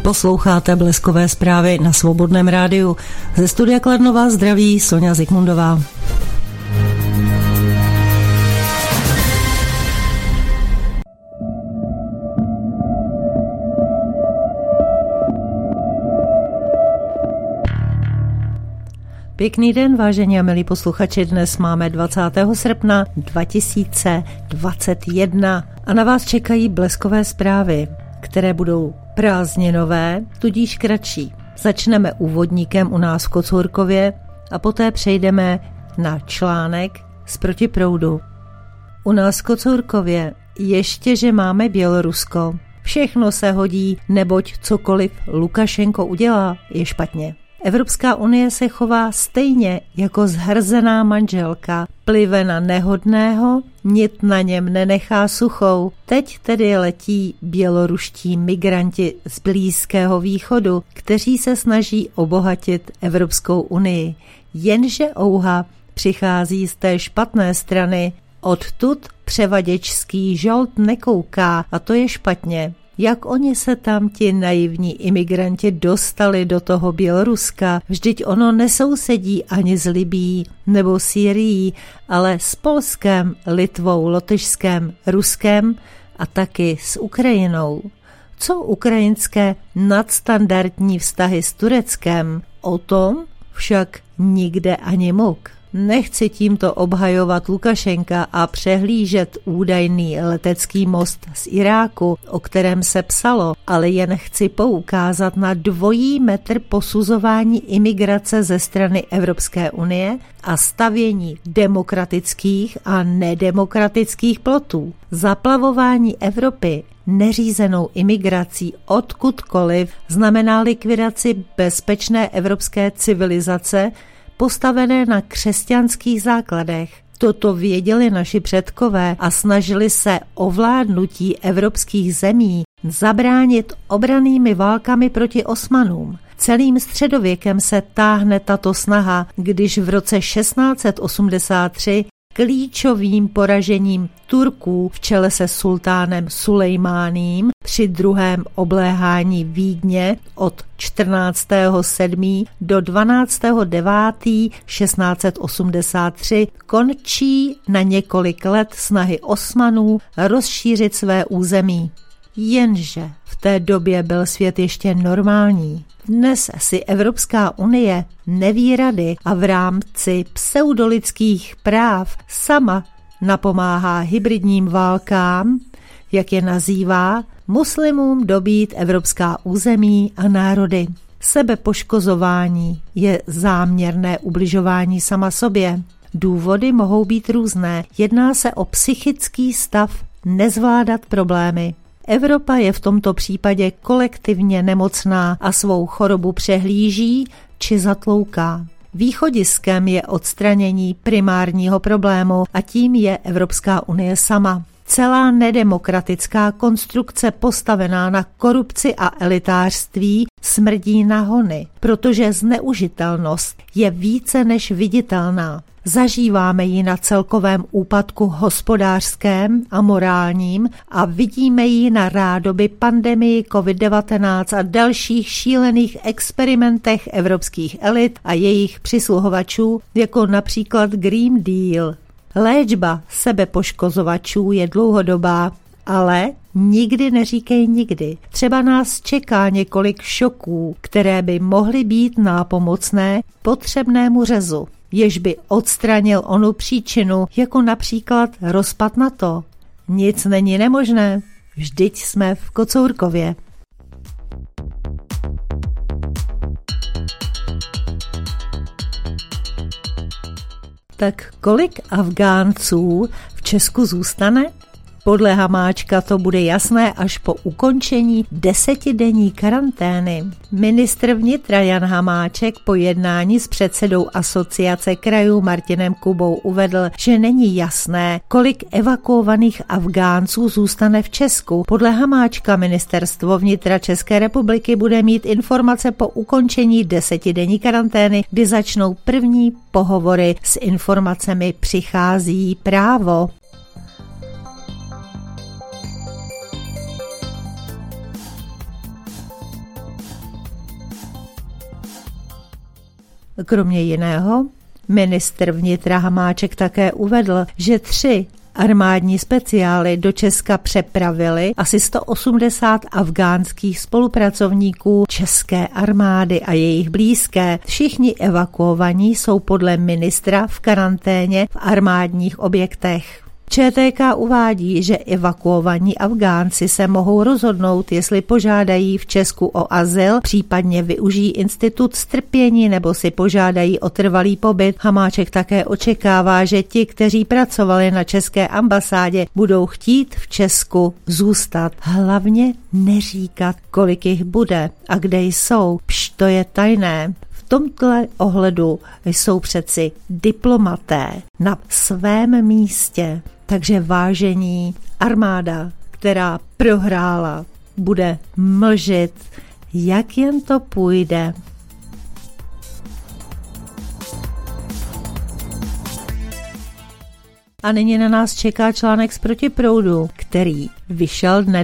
Posloucháte Bleskové zprávy na Svobodném rádiu. Ze studia Kladno vás zdraví Soňa Zikmundová. Pěkný den, vážení a milí posluchači, dnes máme 20. srpna 2021 a na vás čekají Bleskové zprávy, které budou prázdninové, tudíž kratší. Začneme úvodníkem u nás v Kocourkově a poté přejdeme na článek z protiproudu. U nás v Kocourkově ještě, že máme Bělorusko. Všechno se hodí, neboť cokoliv Lukašenko udělá, je špatně. Evropská unie se chová stejně jako zhrzená manželka, plive na nehodného, nit na něm nenechá suchou. Teď tedy letí běloruští migranti z Blízkého východu, kteří se snaží obohatit Evropskou unii. Jenže ouha přichází z té špatné strany, odtud převaděčský žolt nekouká a to je špatně. Jak oni se tam ti naivní imigranti dostali do toho Běloruska? Vždyť ono nesousedí ani s Libyí nebo Sýrií, ale s Polskem, Litvou, Lotyšskem, Ruskem a taky s Ukrajinou. Co ukrajinské nadstandardní vztahy s Tureckem? O tom však nikde ani muk. Nechci tímto obhajovat Lukašenka a přehlížet údajný letecký most z Iráku, o kterém se psalo, ale jen chci poukázat na dvojí metr posuzování imigrace ze strany Evropské unie a stavění demokratických a nedemokratických plotů. Zaplavování Evropy neřízenou imigrací odkudkoliv znamená likvidaci bezpečné evropské civilizace, postavené na křesťanských základech. Toto věděli naši předkové a snažili se ovládnutí evropských zemí zabránit obrannými válkami proti Osmanům. Celým středověkem se táhne tato snaha, když v roce 1683 klíčovým poražením Turků v čele se sultánem Sulejmáným při druhém obléhání Vídně od 14.7. do 12.9. 1683 končí na několik let snahy Osmanů rozšířit své území. Jenže v té době byl svět ještě normální. Dnes si Evropská unie neví rady a v rámci pseudolidských práv sama napomáhá hybridním válkám, jak je nazývá, muslimům dobít evropská území a národy. Sebepoškozování je záměrné ubližování sama sobě. Důvody mohou být různé. Jedná se o psychický stav nezvládat problémy. Evropa je v tomto případě kolektivně nemocná a svou chorobu přehlíží či zatlouká. Východiskem je odstranění primárního problému a tím je Evropská unie sama. Celá nedemokratická konstrukce postavená na korupci a elitářství smrdí na hony, protože zneužitelnost je více než viditelná. Zažíváme ji na celkovém úpadku hospodářském a morálním a vidíme ji na rádoby pandemii COVID-19 a dalších šílených experimentech evropských elit a jejich přisluhovačů, jako například Green Deal. Léčba sebepoškozovačů je dlouhodobá, ale nikdy neříkej nikdy. Třeba nás čeká několik šoků, které by mohly být nápomocné potřebnému řezu, jež by odstranil onu příčinu, jako například rozpad NATO. Nic není nemožné, vždyť jsme v Kocourkově. Tak kolik Afgánců v Česku zůstane? Podle Hamáčka to bude jasné až po ukončení 10denní karantény. Ministr vnitra Jan Hamáček po jednání s předsedou Asociace krajů Martinem Kubou uvedl, že není jasné, kolik evakuovaných Afgánců zůstane v Česku. Podle Hamáčka ministerstvo vnitra České republiky bude mít informace po ukončení 10denní karantény, kdy začnou první pohovory s informacemi Přichází právo. Kromě jiného, ministr vnitra Hamáček také uvedl, že 3 armádní speciály do Česka přepravili asi 180 afgánských spolupracovníků české armády a jejich blízké. Všichni evakuovaní jsou podle ministra v karanténě v armádních objektech. ČTK uvádí, že evakuovaní Afgánci se mohou rozhodnout, jestli požádají v Česku o azyl, případně využijí institut strpění nebo si požádají o trvalý pobyt. Hamáček také očekává, že ti, kteří pracovali na české ambasádě, budou chtít v Česku zůstat. Hlavně neříkat, kolik jich bude a kde jsou. To je tajné. V tomto ohledu jsou přeci diplomaté na svém místě. Takže vážení, armáda, která prohrála, bude mlžit, jak jen to půjde. A nyní na nás čeká článek z Protiproudu, který vyšel dne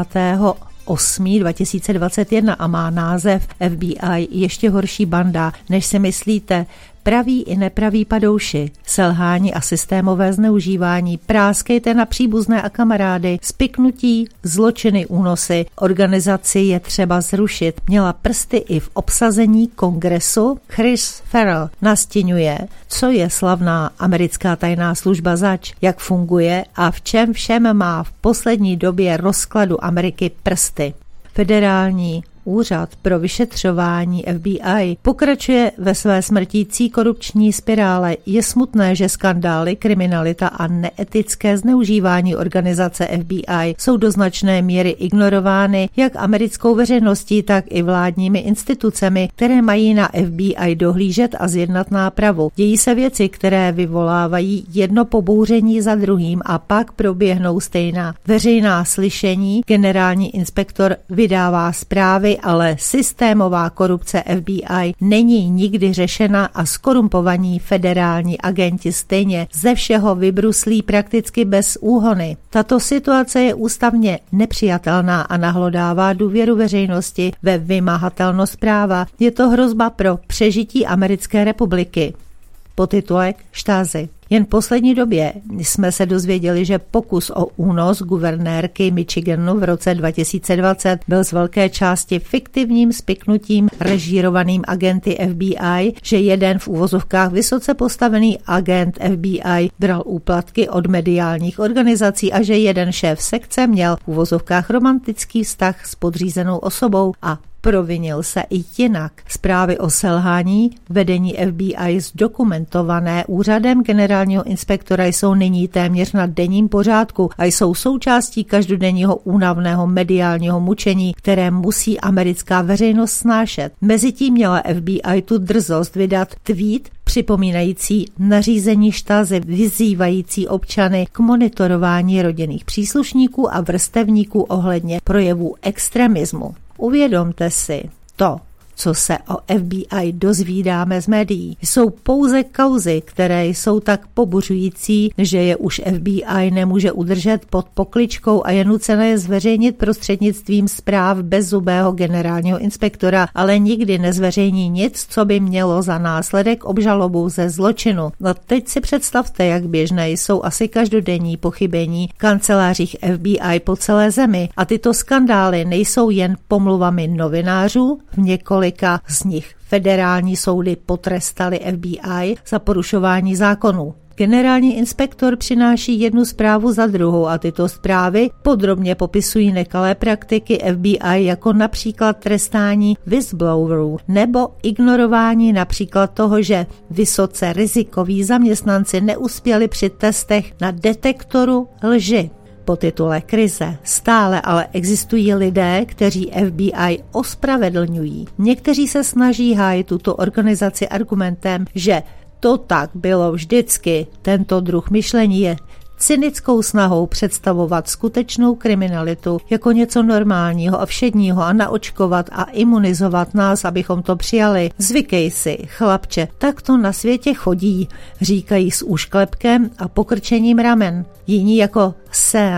2021 a má název FBI ještě horší banda, než si myslíte. Praví i nepraví padouši, selhání a systémové zneužívání, práskejte na příbuzné a kamarády, spiknutí, zločiny, únosy, organizaci je třeba zrušit. Měla prsty i v obsazení kongresu. Chris Farrell nastěňuje, co je slavná americká tajná služba zač, jak funguje a v čem všem má v poslední době rozkladu Ameriky prsty. Federální úřad pro vyšetřování FBI pokračuje ve své smrtící korupční spirále. Je smutné, že skandály, kriminalita a neetické zneužívání organizace FBI jsou do značné míry ignorovány jak americkou veřejností, tak i vládními institucemi, které mají na FBI dohlížet a zjednat nápravu. Dějí se věci, které vyvolávají jedno pobouření za druhým a pak proběhnou stejná veřejná slyšení. Generální inspektor vydává zprávy, ale systémová korupce FBI není nikdy řešena a skorumpovaní federální agenti stejně ze všeho vybruslí prakticky bez úhony. Tato situace je ústavně nepřijatelná a nahlodává důvěru veřejnosti ve vymahatelnost práva. Je to hrozba pro přežití americké republiky. Podtitulek Štázy. Jen v poslední době jsme se dozvěděli, že pokus o únos guvernérky Michiganu v roce 2020 byl z velké části fiktivním spiknutím režírovaným agenty FBI, že jeden v uvozovkách vysoce postavený agent FBI bral úplatky od mediálních organizací a že jeden šéf sekce měl v uvozovkách romantický vztah s podřízenou osobou a provinil se i jinak. Zprávy o selhání vedení FBI zdokumentované úřadem generálního inspektora jsou nyní téměř na denním pořádku a jsou součástí každodenního únavného mediálního mučení, které musí americká veřejnost snášet. Mezitím měla FBI tu drzost vydat tweet připomínající nařízení Štázy vyzývající občany k monitorování rodinných příslušníků a vrstevníků ohledně projevů extremismu. Uvědomte si, to, co se o FBI dozvídáme z médií, jsou pouze kauzy, které jsou tak pobuřující, že je už FBI nemůže udržet pod pokličkou a je nucené je zveřejnit prostřednictvím zpráv bezzubého generálního inspektora, ale nikdy nezveřejní nic, co by mělo za následek obžalobu ze zločinu. No teď si představte, jak běžné jsou asi každodenní pochybení v kancelářích FBI po celé zemi a tyto skandály nejsou jen pomluvami novinářů, v několika z nich federální soudy potrestaly FBI za porušování zákonů. Generální inspektor přináší jednu zprávu za druhou a tyto zprávy podrobně popisují nekalé praktiky FBI, jako například trestání whistleblowerů nebo ignorování například toho, že vysoce rizikoví zaměstnanci neuspěli při testech na detektoru lži. Podtitule Krize. Stále ale existují lidé, kteří FBI ospravedlňují. Někteří se snaží hájit tuto organizaci argumentem, že to tak bylo vždycky. Tento druh myšlení je cynickou snahou představovat skutečnou kriminalitu jako něco normálního a všedního a naočkovat a imunizovat nás, abychom to přijali. Zvykej si, chlapče, tak to na světě chodí, říkají s úšklepkem a pokrčením ramen. Jiní jako Sean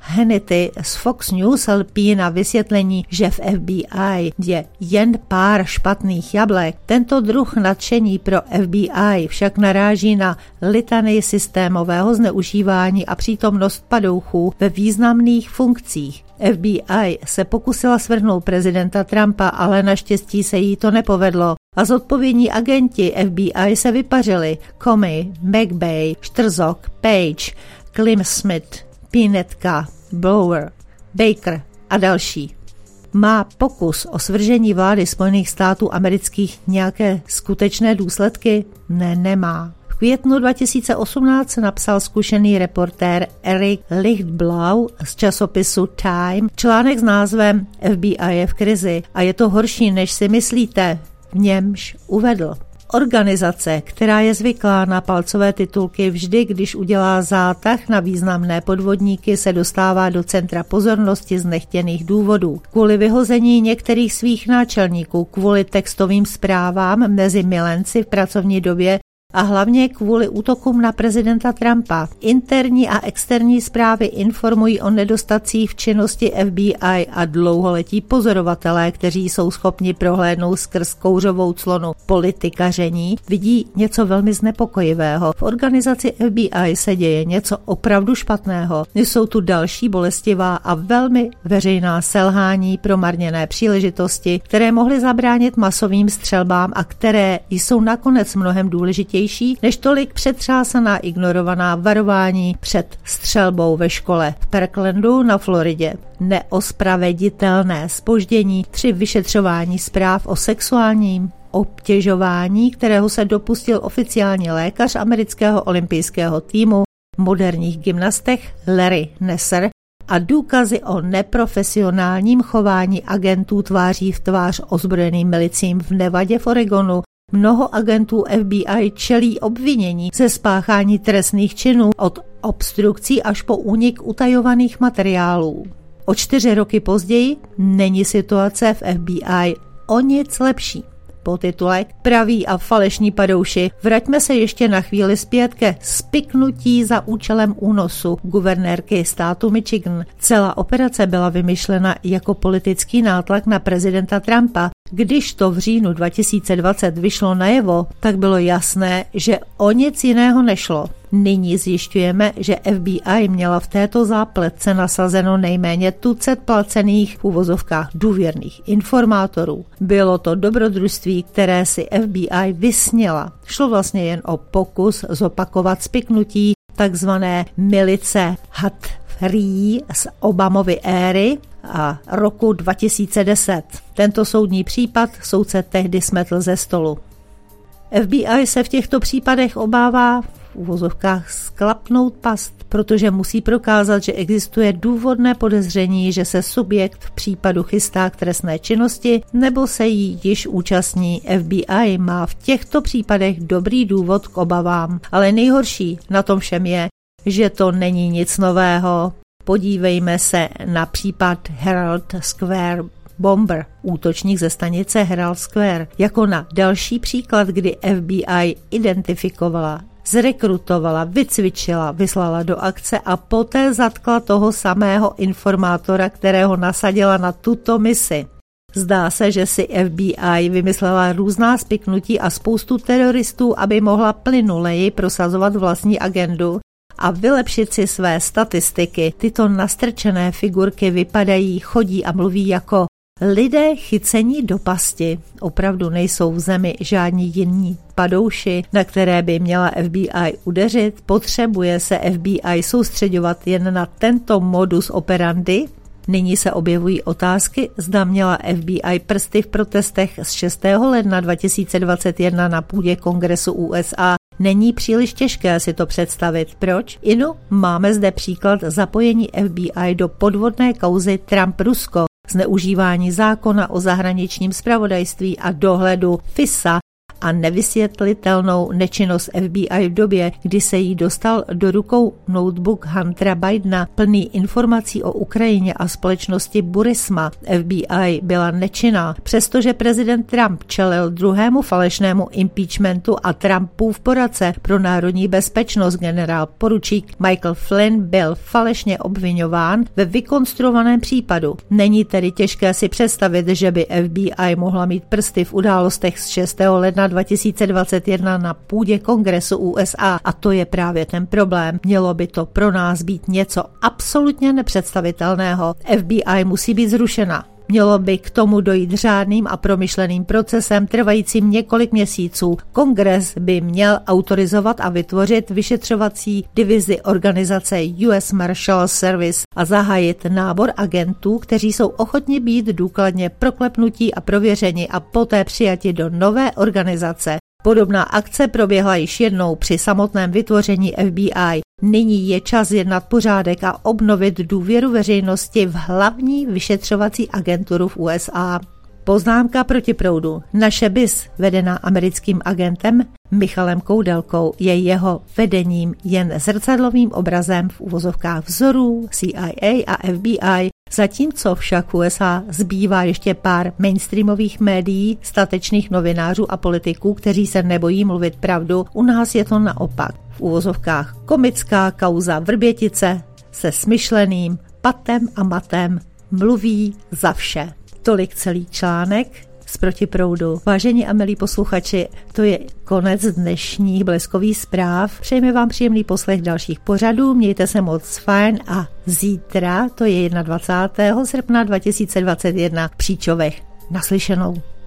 Hannity z Fox News lpí na vysvětlení, že v FBI je jen pár špatných jablek. Tento druh nadšení pro FBI však naráží na litanii systémového zneužívání a přítomnost padouchů ve významných funkcích. FBI se pokusila svrhnout prezidenta Trumpa, ale naštěstí se jí to nepovedlo. A zodpovědní agenti FBI se vypařili: Comey, McVeigh, Sztrzok, Page, Klim Smith, Pinetka, Blower, Baker a další. Má pokus o svržení vlády Spojených států amerických nějaké skutečné důsledky? Ne, nemá. V květnu 2018 napsal zkušený reportér Eric Lichtblau z časopisu Time článek s názvem FBI je v krizi a je to horší, než si myslíte. V němž uvedl: organizace, která je zvyklá na palcové titulky vždy, když udělá zátah na významné podvodníky, se dostává do centra pozornosti z nechtěných důvodů. Kvůli vyhození některých svých náčelníků, kvůli textovým zprávám mezi milenci v pracovní době a hlavně kvůli útokům na prezidenta Trumpa. Interní a externí zprávy informují o nedostatcích v činnosti FBI a dlouholetí pozorovatelé, kteří jsou schopni prohlédnout skrz kouřovou clonu politikaření, vidí něco velmi znepokojivého. V organizaci FBI se děje něco opravdu špatného. Jsou tu další bolestivá a velmi veřejná selhání, promarněné příležitosti, které mohly zabránit masovým střelbám a které jsou nakonec mnohem důležitější než tolik přetřásaná ignorovaná varování před střelbou ve škole v Parklandu na Floridě. Neospraveditelné zpoždění při vyšetřování zpráv o sexuálním obtěžování, kterého se dopustil oficiální lékař amerického olympijského týmu moderních gymnastech Larry Nassar a důkazy o neprofesionálním chování agentů tváří v tvář ozbrojeným milicím v Nevadě v Oregonu. Mnoho agentů FBI čelí obvinění ze spáchání trestných činů od obstrukcí až po únik utajovaných materiálů. O 4 roky později není situace v FBI o nic lepší. Podtitulek Praví a falešní padouši. Vraťme se ještě na chvíli zpět ke spiknutí za účelem únosu guvernérky státu Michigan. Celá operace byla vymyšlena jako politický nátlak na prezidenta Trumpa. Když to v říjnu 2020 vyšlo najevo, tak bylo jasné, že o nic jiného nešlo. Nyní zjišťujeme, že FBI měla v této zápletce nasazeno nejméně tucet placených v uvozovkách důvěrných informátorů. Bylo to dobrodružství, které si FBI vysněla. Šlo vlastně jen o pokus zopakovat spiknutí takzvané milice Hat-Free z Obamovy éry a roku 2010. Tento soudní případ soudce tehdy smetl ze stolu. FBI se v těchto případech obává v uvozovkách sklapnout past, protože musí prokázat, že existuje důvodné podezření, že se subjekt v případu chystá k trestné činnosti nebo se jí již účastní. FBI má v těchto případech dobrý důvod k obavám, ale nejhorší na tom všem je, že to není nic nového. Podívejme se na případ Herald Square Bomber, útočník ze stanice Herald Square, jako na další příklad, kdy FBI identifikovala, zrekrutovala, vycvičila, vyslala do akce a poté zatkla toho samého informátora, kterého nasadila na tuto misi. Zdá se, že si FBI vymyslela různá spiknutí a spoustu teroristů, aby mohla plynuleji prosazovat vlastní agendu a vylepšit si své statistiky. Tyto nastrčené figurky vypadají, chodí a mluví jako lidé chycení do pasti. Opravdu nejsou v zemi žádní jiní padouši, na které by měla FBI udeřit. Potřebuje se FBI soustředovat jen na tento modus operandi? Nyní se objevují otázky, zda měla FBI prsty v protestech z 6. ledna 2021 na půdě Kongresu USA. Není příliš těžké si to představit. Proč? Máme zde příklad zapojení FBI do podvodné kauzy Trump-Rusko, zneužívání zákona o zahraničním zpravodajství a dohledu FISA a nevysvětlitelnou nečinnost FBI v době, kdy se jí dostal do rukou notebook Huntera Bidena plný informací o Ukrajině a společnosti Burisma. FBI byla nečinná, přestože prezident Trump čelil druhému falešnému impeachmentu a Trumpův poradce pro národní bezpečnost generál poručík Michael Flynn byl falešně obviňován ve vykonstruovaném případu. Není tedy těžké si představit, že by FBI mohla mít prsty v událostech z 6. ledna 2021 na půdě Kongresu USA a to je právě ten problém. Mělo by to pro nás být něco absolutně nepředstavitelného. FBI musí být zrušena. Mělo by k tomu dojít řádným a promyšleným procesem trvajícím několik měsíců. Kongres by měl autorizovat a vytvořit vyšetřovací divizi organizace US Marshal Service a zahájit nábor agentů, kteří jsou ochotni být důkladně proklepnutí a prověřeni a poté přijati do nové organizace. Podobná akce proběhla již jednou při samotném vytvoření FBI. Nyní je čas jednat pořádek a obnovit důvěru veřejnosti v hlavní vyšetřovací agenturu v USA. Poznámka proti proudu. Naše BIS, vedená americkým agentem Michalem Koudelkou, je jeho vedením jen zrcadlovým obrazem v uvozovkách vzorů CIA a FBI, zatímco však USA zbývá ještě pár mainstreamových médií, statečných novinářů a politiků, kteří se nebojí mluvit pravdu, u nás je to naopak. V uvozovkách komická kauza Vrbětice se smyšleným patem a matem mluví za vše. Tolik celý článek z Protiproudu. Vážení a milí posluchači, to je konec dnešních bleskových zpráv. Přejeme vám příjemný poslech dalších pořadů, mějte se moc fajn a zítra, to je 21. srpna 2021 v Příčovech. Naslyšenou.